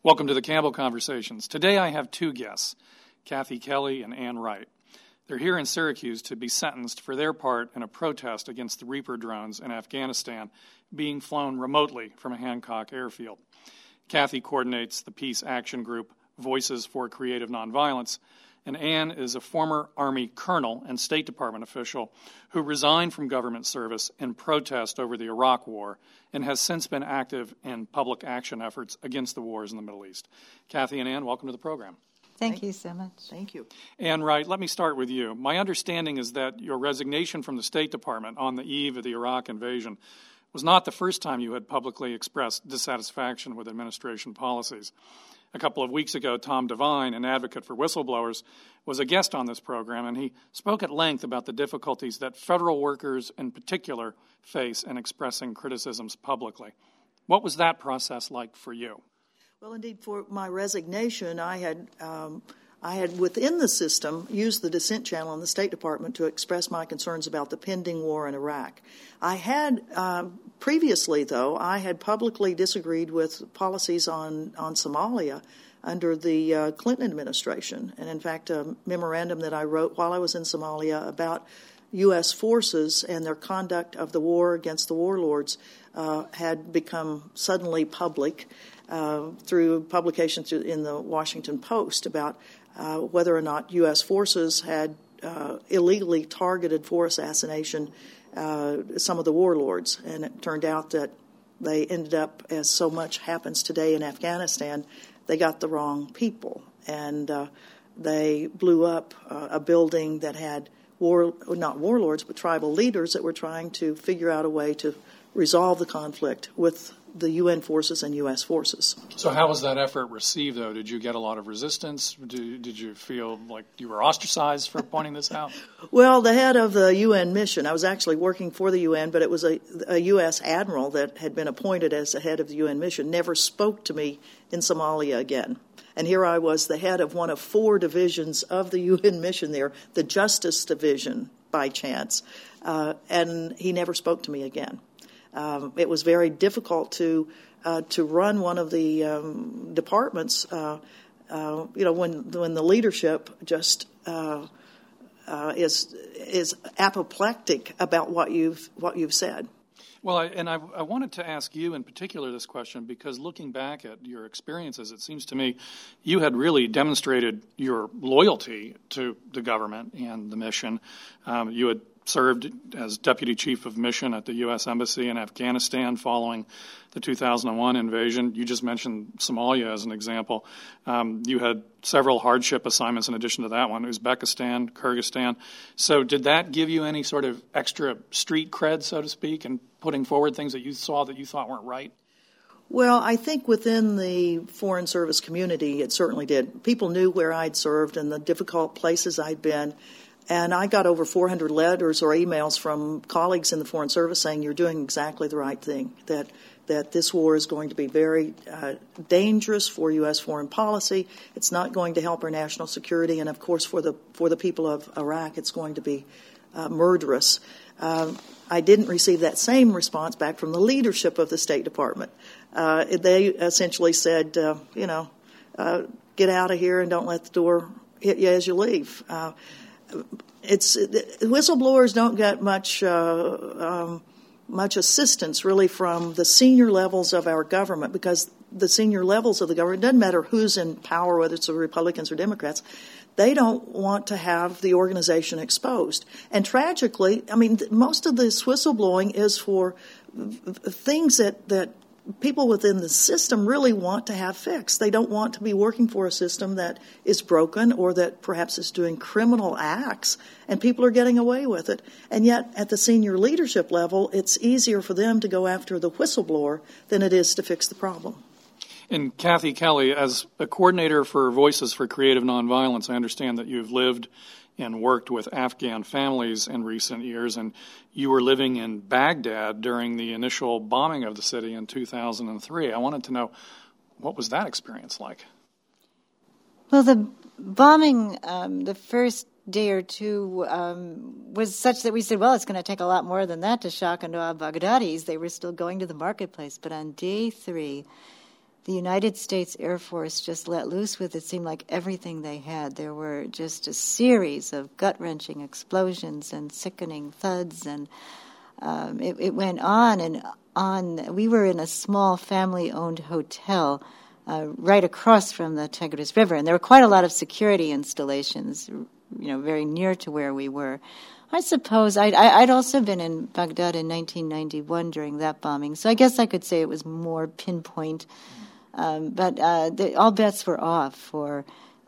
Welcome to the Campbell Conversations. Today I have two guests, Kathy Kelly and Ann Wright. They're here in Syracuse to be sentenced for their part in a protest against the Reaper drones in Afghanistan being flown remotely from a Hancock airfield. Kathy coordinates the Peace Action Group Voices for Creative Nonviolence, and Ann is a former Army colonel and State Department official who resigned from government service in protest over the Iraq War and has since been active in public action efforts against the wars in the Middle East. Kathy and Ann, welcome to the program. Thank you so much. Thank you. Ann Wright, let me start with you. My understanding is that your resignation from the State Department on the eve of the Iraq invasion was not the first time you had publicly expressed dissatisfaction with administration policies. A couple of weeks ago, Tom Devine, an advocate for whistleblowers, was a guest on this program, and he spoke at length about the difficulties that federal workers in particular face in expressing criticisms publicly. What was that process like for you? Well, indeed, for my resignation, I had within the system used the dissent channel in the State Department to express my concerns about the pending war in Iraq. I had previously, though, I had publicly disagreed with policies on Somalia under the Clinton administration. And in fact, a memorandum that I wrote while I was in Somalia about U.S. forces and their conduct of the war against the warlords had become suddenly public through publications in the Washington Post about whether or not U.S. forces had illegally targeted for assassination some of the warlords. And it turned out that they ended up, as so much happens today in Afghanistan, they got the wrong people. And they blew up a building that had not warlords, but tribal leaders that were trying to figure out a way to resolve the conflict with the UN forces and U.S. forces. So how was that effort received, though? Did you get a lot of resistance? Did you feel like you were ostracized for pointing this out? Well, the head of the UN mission, I was actually working for the UN, but it was a U.S. admiral that had been appointed as the head of the UN mission, never spoke to me in Somalia again. And here I was, the head of one of 4 divisions of the UN mission there, the Justice Division, by chance, and he never spoke to me again. It was very difficult to run one of the departments. When the leadership just is apoplectic about what you've said. Well, I wanted to ask you in particular this question because looking back at your experiences, it seems to me you had really demonstrated your loyalty to the government and the mission. You had served as Deputy Chief of Mission at the U.S. Embassy in Afghanistan following the 2001 invasion. You just mentioned Somalia as an example. You had several hardship assignments in addition to that one, Uzbekistan, Kyrgyzstan. So did that give you any sort of extra street cred, so to speak, and putting forward things that you saw that you thought weren't right? Well, I think within the Foreign Service community, it certainly did. People knew where I'd served and the difficult places I'd been. And I got over 400 letters or emails from colleagues in the Foreign Service saying you're doing exactly the right thing, that this war is going to be very dangerous for U.S. foreign policy. It's not going to help our national security. And, of course, for the people of Iraq, it's going to be murderous. I didn't receive that same response back from the leadership of the State Department. They essentially said, get out of here and don't let the door hit you as you leave. Whistleblowers don't get much assistance really from the senior levels of our government because the senior levels of the government, it doesn't matter who's in power, whether it's the Republicans or Democrats, they don't want to have the organization exposed. And tragically, most of this whistleblowing is for things that people within the system really want to have fixed. They don't want to be working for a system that is broken or that perhaps is doing criminal acts, and people are getting away with it. And yet, at the senior leadership level, it's easier for them to go after the whistleblower than it is to fix the problem. And Kathy Kelly, as a coordinator for Voices for Creative Nonviolence, I understand that you've lived and worked with Afghan families in recent years, and you were living in Baghdad during the initial bombing of the city in 2003. I wanted to know, what was that experience like? Well, the bombing the first day or two was such that we said, well, it's going to take a lot more than that to shock into al-Baghdadis. They were still going to the marketplace. But on day 3, the United States Air Force just let loose with, it seemed like, everything they had. There were just a series of gut-wrenching explosions and sickening thuds, and it went on and on. We were in a small family-owned hotel right across from the Tigris River, and there were quite a lot of security installations, very near to where we were. I suppose I'd also been in Baghdad in 1991 during that bombing, so I guess I could say it was more pinpoint. But all bets were off for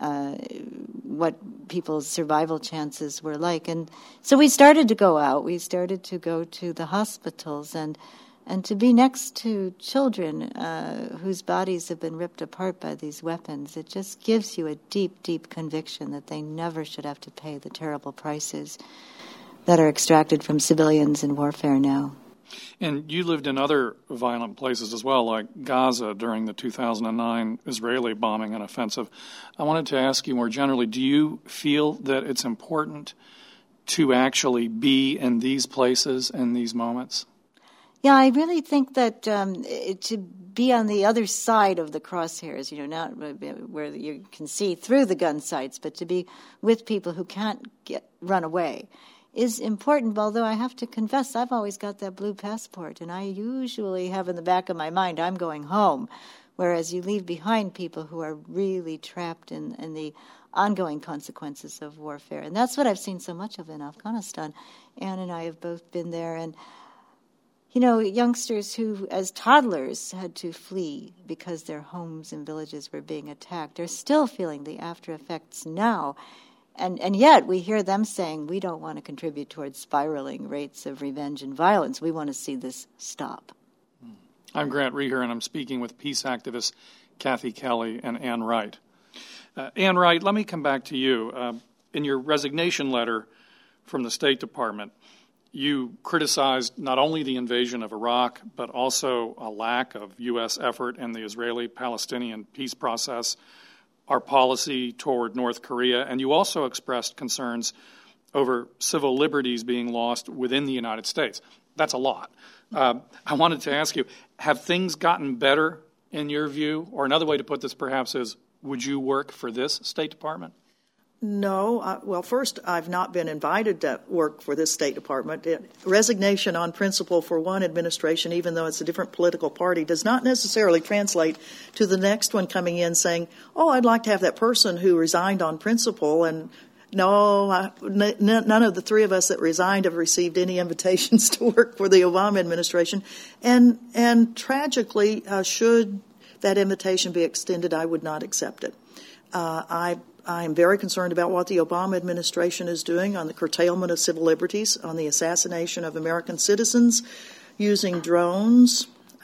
what people's survival chances were like. And so we started to go out. We started to go to the hospitals and to be next to children whose bodies have been ripped apart by these weapons. It just gives you a deep, deep conviction that they never should have to pay the terrible prices that are extracted from civilians in warfare now. And you lived in other violent places as well, like Gaza during the 2009 Israeli bombing and offensive. I wanted to ask you more generally, do you feel that it's important to actually be in these places in these moments? Yeah, I really think that to be on the other side of the crosshairs, not where you can see through the gun sights, but to be with people who can't run away, is important, although I have to confess I've always got that blue passport, and I usually have in the back of my mind I'm going home, whereas you leave behind people who are really trapped in the ongoing consequences of warfare. And that's what I've seen so much of in Afghanistan. Ann and I have both been there, and youngsters who, as toddlers, had to flee because their homes and villages were being attacked are still feeling the after effects now. And yet we hear them saying, we don't want to contribute towards spiraling rates of revenge and violence. We want to see this stop. I'm Grant Reher, and I'm speaking with peace activists Kathy Kelly and Ann Wright. Ann Wright, let me come back to you. In your resignation letter from the State Department, you criticized not only the invasion of Iraq, but also a lack of U.S. effort in the Israeli-Palestinian peace process, our policy toward North Korea, and you also expressed concerns over civil liberties being lost within the United States. That's a lot. I wanted to ask you, have things gotten better in your view? Or another way to put this perhaps is, would you work for this State Department? No. Well, first, I've not been invited to work for this State Department. Resignation on principle for one administration, even though it's a different political party, does not necessarily translate to the next one coming in saying, I'd like to have that person who resigned on principle. And no, none of the three of us that resigned have received any invitations to work for the Obama administration. And tragically, should that invitation be extended, I would not accept it. I am very concerned about what the Obama administration is doing on the curtailment of civil liberties, on the assassination of American citizens using drones.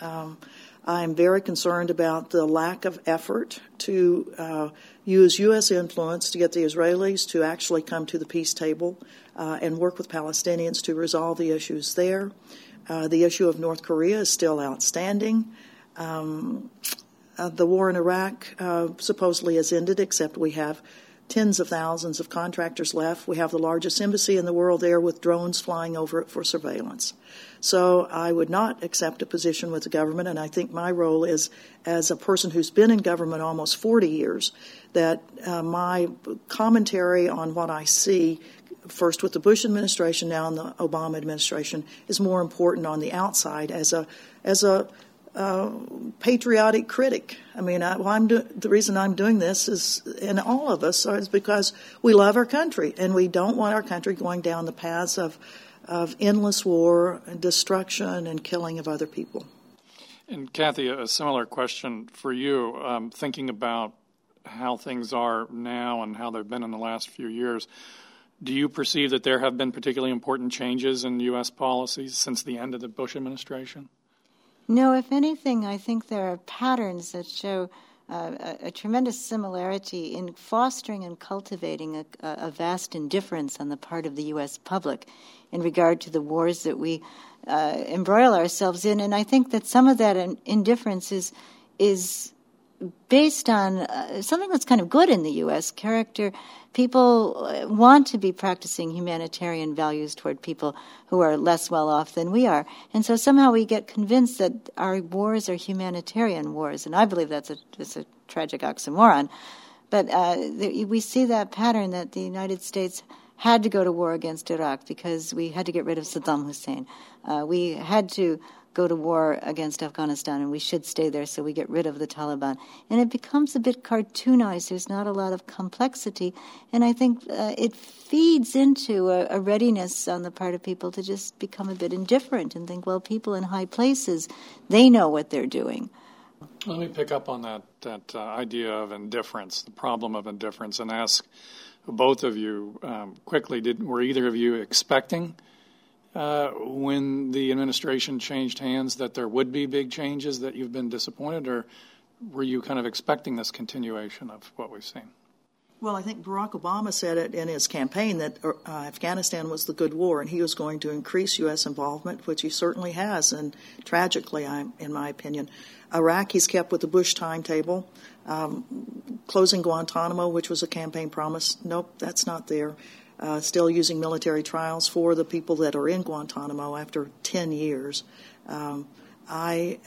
I am very concerned about the lack of effort to use U.S. influence to get the Israelis to actually come to the peace table and work with Palestinians to resolve the issues there. The issue of North Korea is still outstanding. The war in Iraq supposedly has ended, except we have tens of thousands of contractors left. We have the largest embassy in the world there with drones flying over it for surveillance. So I would not accept a position with the government, and I think my role is, as a person who's been in government almost 40 years, that my commentary on what I see, first with the Bush administration, now in the Obama administration, is more important on the outside as a patriotic critic. I mean, the reason I'm doing this is, and all of us, is because we love our country, and we don't want our country going down the paths of endless war and destruction and killing of other people. And Kathy, a similar question for you, thinking about how things are now and how they've been in the last few years. Do you perceive that there have been particularly important changes in U.S. policies since the end of the Bush administration? No, if anything, I think there are patterns that show a tremendous similarity in fostering and cultivating a vast indifference on the part of the U.S. public in regard to the wars that we embroil ourselves in. And I think that some of that indifference is based on something that's kind of good in the U.S. character. People want to be practicing humanitarian values toward people who are less well off than we are. And so somehow we get convinced that our wars are humanitarian wars. And I believe it's a tragic oxymoron. But we see that pattern that the United States had to go to war against Iraq because we had to get rid of Saddam Hussein. We had to go to war against Afghanistan, and we should stay there so we get rid of the Taliban. And it becomes a bit cartoonized. There's not a lot of complexity. And I think it feeds into a readiness on the part of people to just become a bit indifferent and think, well, people in high places, they know what they're doing. Let me pick up on that idea of indifference, the problem of indifference, and ask both of you quickly, were either of you expecting when the administration changed hands that there would be big changes, that you've been disappointed, or were you kind of expecting this continuation of what we've seen? Well, I think Barack Obama said it in his campaign that Afghanistan was the good war, and he was going to increase U.S. involvement, which he certainly has, and tragically, in my opinion. Iraq, he's kept with the Bush timetable. Closing Guantanamo, which was a campaign promise, nope, that's not there. Still using military trials for the people that are in Guantanamo after 10 years. I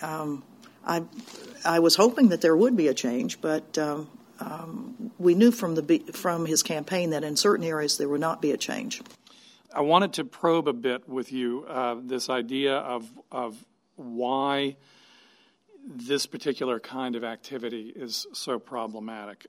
was hoping that there would be a change, but we knew from his campaign that in certain areas there would not be a change. I wanted to probe a bit with you this idea of why this particular kind of activity is so problematic.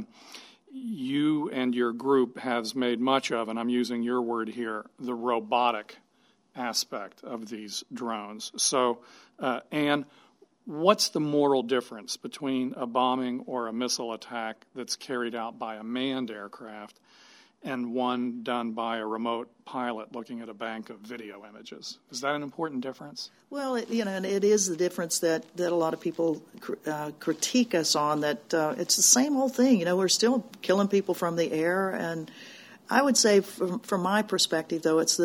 You and your group has made much of, and I'm using your word here, the robotic aspect of these drones. So, Anne, what's the moral difference between a bombing or a missile attack that's carried out by a manned aircraft and one done by a remote pilot looking at a bank of video images? Is that an important difference? Well, and it is the difference that a lot of people critique us on, that it's the same old thing. We're still killing people from the air, and I would say from my perspective, though, it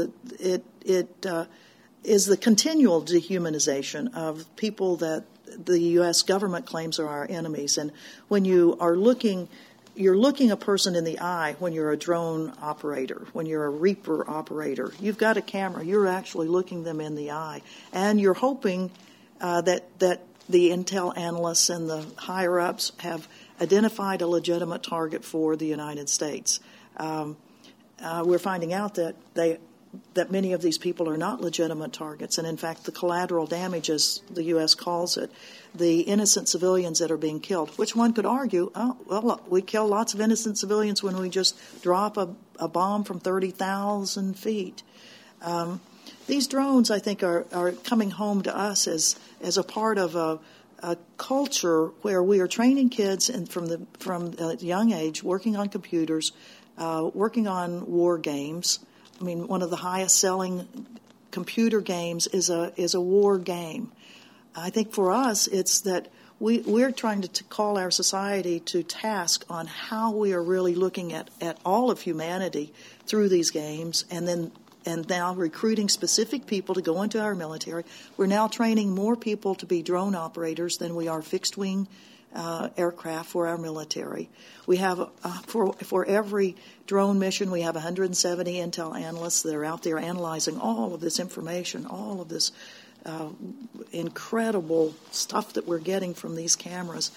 is the continual dehumanization of people that the U.S. government claims are our enemies. And when you are you're looking a person in the eye when you're a drone operator, when you're a Reaper operator. You've got a camera. You're actually looking them in the eye. And you're hoping that the intel analysts and the higher-ups have identified a legitimate target for the United States. We're finding out that many of these people are not legitimate targets. And, in fact, the collateral damage, as the U.S. calls it, the innocent civilians that are being killed, which one could argue, we kill lots of innocent civilians when we just drop a bomb from 30,000 feet. These drones, I think, are coming home to us as a part of a culture where we are training kids and from a young age, working on computers, working on war games. I mean, one of the highest-selling computer games is a war game. I think for us, it's that we're trying to call our society to task on how we are really looking at all of humanity through these games, and now recruiting specific people to go into our military. We're now training more people to be drone operators than we are fixed-wing aircraft for our military. We have, for every drone mission, we have 170 intel analysts that are out there analyzing all of this information, all of this incredible stuff that we're getting from these cameras.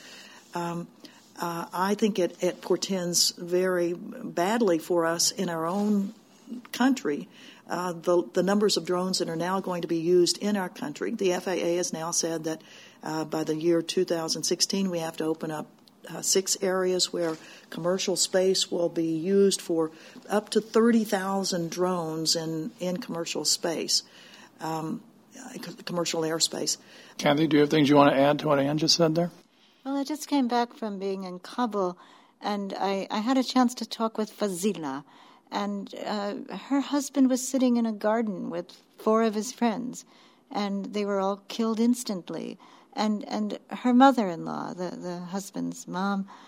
I think it portends very badly for us in our own country. The numbers of drones that are now going to be used in our country. The FAA has now said that by the year 2016 we have to open up 6 areas where commercial space will be used for up to 30,000 drones in commercial space, commercial airspace. Kathy, do you have things you want to add to what Anne just said there? Well, I just came back from being in Kabul, and I had a chance to talk with Fazila. And her husband was sitting in a garden with 4 of his friends, and they were all killed instantly. And her mother-in-law, the husband's mom,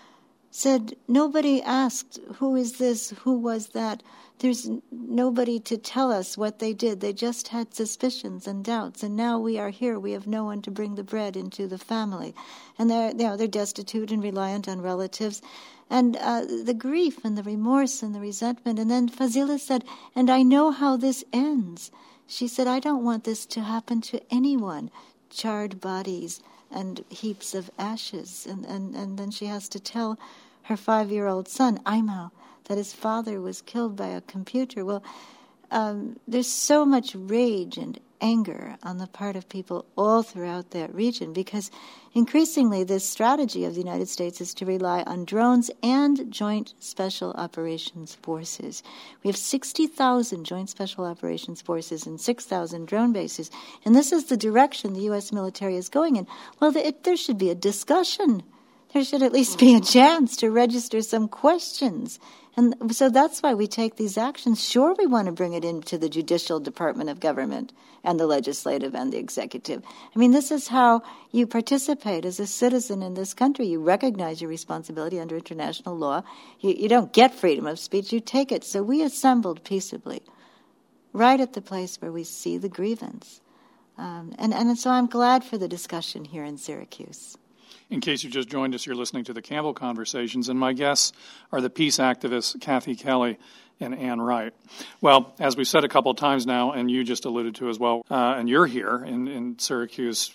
said, nobody asked, who is this, who was that? There's nobody to tell us what they did. They just had suspicions and doubts, and now we are here. We have no one to bring the bread into the family. And they're destitute and reliant on relatives. And the grief and the remorse and the resentment. And then Fazila said, and I know how this ends. She said, I don't want this to happen to anyone. Charred bodies and heaps of ashes. And then she has to tell her 5-year-old son, Aimal, that his father was killed by a computer. Well, there's so much rage and anger on the part of people all throughout that region, because increasingly this strategy of the United States is to rely on drones and joint special operations forces. We have 60,000 joint special operations forces and 6,000 drone bases, and this is the direction the U.S. military is going in. Well, there should be a discussion. There should at least be a chance to register some questions. And so that's why we take these actions. Sure, we want to bring it into the judicial department of government and the legislative and the executive. I mean, this is how you participate as a citizen in this country. You recognize your responsibility under international law. You don't get freedom of speech, you take it. So we assembled peaceably right at the place where we see the grievance. And so I'm glad for the discussion here in Syracuse. In case you just joined us, you're listening to the Campbell Conversations, and my guests are the peace activists Kathy Kelly and Ann Wright. Well, as we've said a couple of times now, and you just alluded to as well, and you're here in Syracuse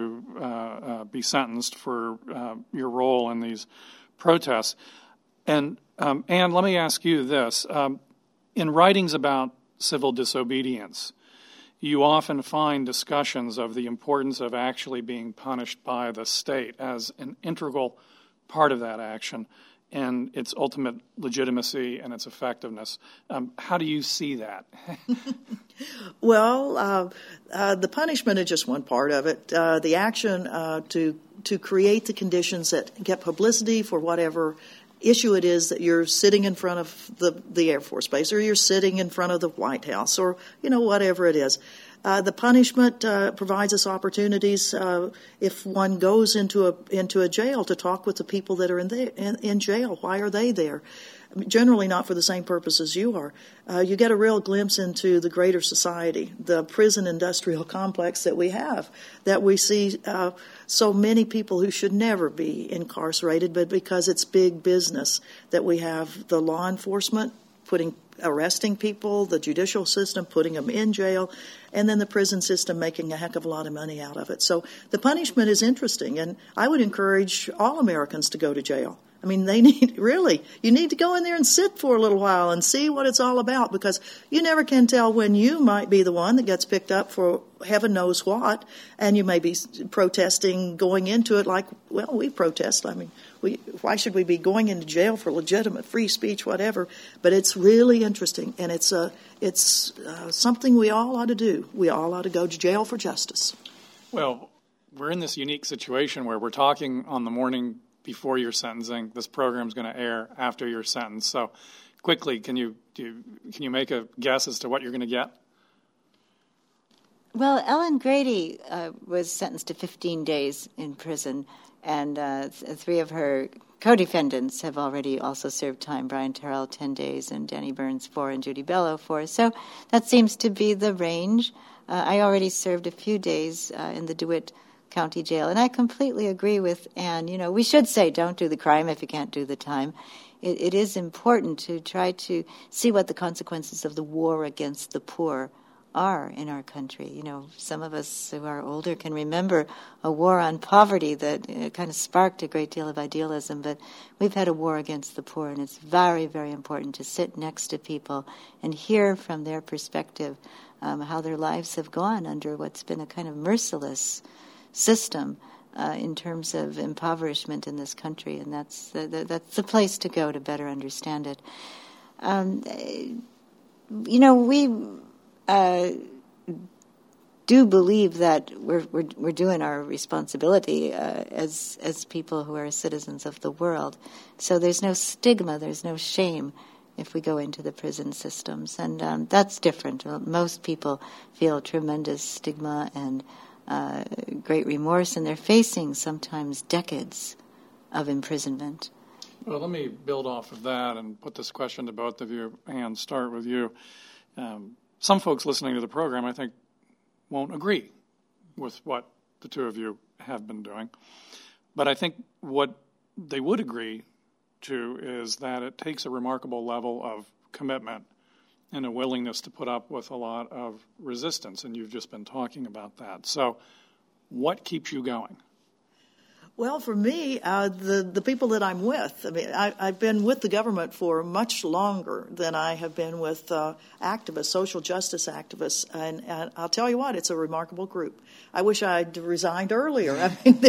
to be sentenced for your role in these protests. And Ann, let me ask you this. In writings about civil disobedience, you often find discussions of the importance of actually being punished by the state as an integral part of that action and its ultimate legitimacy and its effectiveness. How do you see that? Well, the punishment is just one part of it. The action to create the conditions that get publicity for whatever issue it is that you're sitting in front of the Air Force Base, or you're sitting in front of the White House, or whatever it is. The punishment provides us opportunities if one goes into a jail to talk with the people that are in jail. Why are they there? Generally not for the same purpose as you are. You get a real glimpse into the greater society, the prison industrial complex that we have, that we see so many people who should never be incarcerated, but because it's big business that we have the law enforcement arresting people, the judicial system putting them in jail, and then the prison system making a heck of a lot of money out of it. So the punishment is interesting, and I would encourage all Americans to go to jail. I mean, you need to go in there and sit for a little while and see what it's all about, because you never can tell when you might be the one that gets picked up for heaven knows what, and you may be protesting going into it like, well, we protest. I mean, why should we be going into jail for legitimate free speech, whatever? But it's really interesting, and it's something we all ought to do. We all ought to go to jail for justice. Well, we're in this unique situation where we're talking on the morning before your sentencing. This program is going to air after your sentence. So quickly, can you make a guess as to what you're going to get? Well, Ellen Grady was sentenced to 15 days in prison, and 3 of her co-defendants have already also served time. Brian Terrell, 10 days, and Danny Burns, 4, and Judy Bellow, 4. So that seems to be the range. I already served a few days in the DeWitt County Jail, and I completely agree with Ann. We should say don't do the crime if you can't do the time. It is important to try to see what the consequences of the war against the poor are in our country. Some of us who are older can remember a war on poverty that kind of sparked a great deal of idealism, but we've had a war against the poor, and it's very, very important to sit next to people and hear from their perspective how their lives have gone under what's been a kind of merciless system in terms of impoverishment in this country, and that's the place to go to better understand it. We do believe that we're doing our responsibility as people who are citizens of the world. So there's no stigma, there's no shame if we go into the prison systems, and that's different. Most people feel tremendous stigma and great remorse, and they're facing sometimes decades of imprisonment. Well, let me build off of that and put this question to both of you, and start with you. Some folks listening to the program, I think, won't agree with what the two of you have been doing. But I think what they would agree to is that it takes a remarkable level of commitment and a willingness to put up with a lot of resistance, and you've just been talking about that. So what keeps you going? Well, for me, the people that I'm with, I mean, I've been with the government for much longer than I have been with activists, social justice activists, and I'll tell you what, it's a remarkable group. I wish I'd resigned earlier. I mean,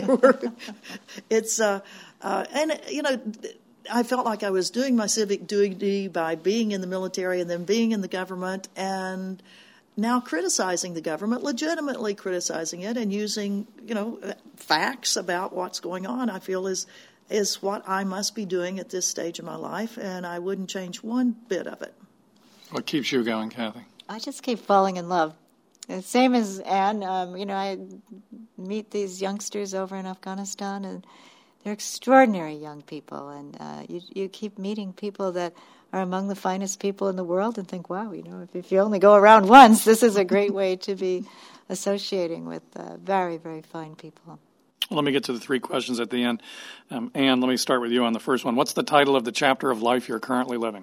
and you know, I felt like I was doing my civic duty by being in the military and then being in the government, and now criticizing the government, legitimately criticizing it, and using, you know, facts about what's going on, I feel is what I must be doing at this stage of my life, and I wouldn't change one bit of it. What keeps you going, Kathy? I just keep falling in love. Same as Anne, you know, I meet these youngsters over in Afghanistan, and they're extraordinary young people, and you keep meeting people that are among the finest people in the world and think, wow, you know, if you only go around once, this is a great way to be associating with very, very fine people. Well, let me get to the three questions at the end. Anne, let me start with you on the first one. What's the title of the chapter of life you're currently living?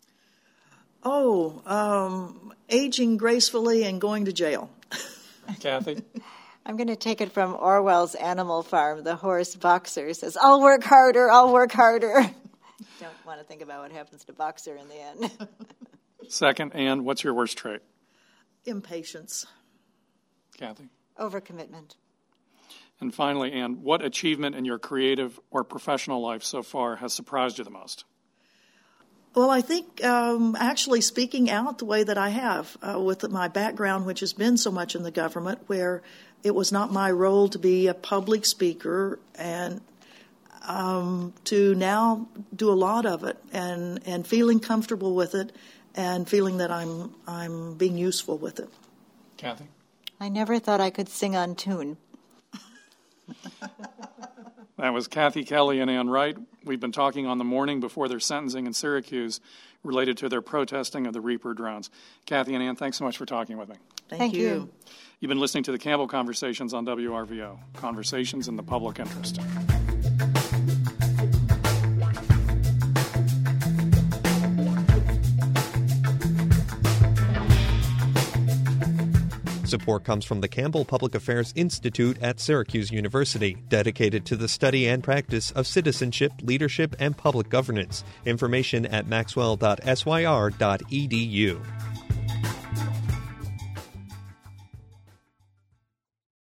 Aging gracefully and going to jail. Kathy? I'm going to take it from Orwell's Animal Farm. The horse Boxer says, I'll work harder, I'll work harder. Don't want to think about what happens to Boxer in the end. Second, Anne, what's your worst trait? Impatience. Kathy? Overcommitment. And finally, Anne, what achievement in your creative or professional life so far has surprised you the most? Well, I think actually speaking out the way that I have with my background, which has been so much in the government, where it was not my role to be a public speaker, and to now do a lot of it, and feeling comfortable with it, and feeling that I'm being useful with it. Kathy? I never thought I could sing on tune. That was Kathy Kelly and Anne Wright. We've been talking on the morning before their sentencing in Syracuse related to their protesting of the Reaper drones. Kathy and Anne, thanks so much for talking with me. Thank you. You've been listening to the Campbell Conversations on WRVO, Conversations in the Public Interest. Support comes from the Campbell Public Affairs Institute at Syracuse University, dedicated to the study and practice of citizenship, leadership, and public governance. Information at maxwell.syr.edu.